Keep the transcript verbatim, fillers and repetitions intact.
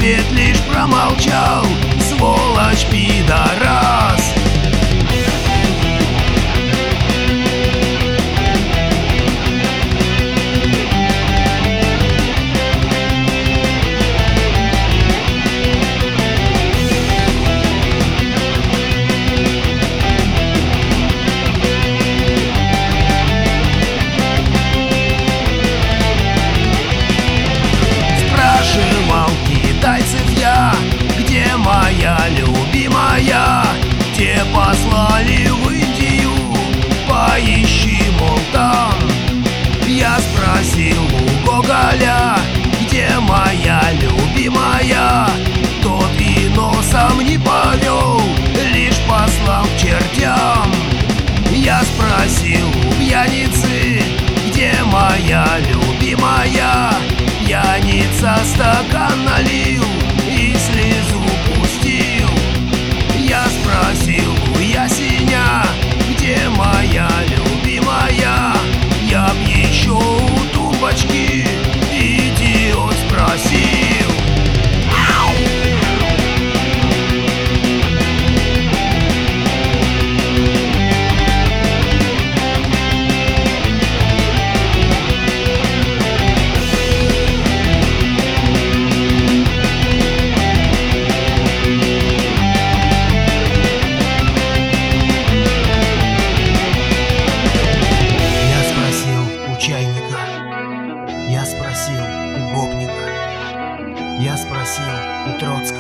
ответ лишь промолчал: сволочь, пидорас. Китайцев я, где моя любимая? Те послали в Индию, поищи, мол, там. Я спросил у Гоголя, где моя любимая? Тот и носом не повел, лишь послал к чертям. Я спросил у пьяницы, где моя любимая? Пьяница стакан налил и слезу пустил. Я спросил у ясеня, где моя любимая? Я б еще у тумбочки, идиот, спросил. Я спросил у гопника, я спросил у Троцкого.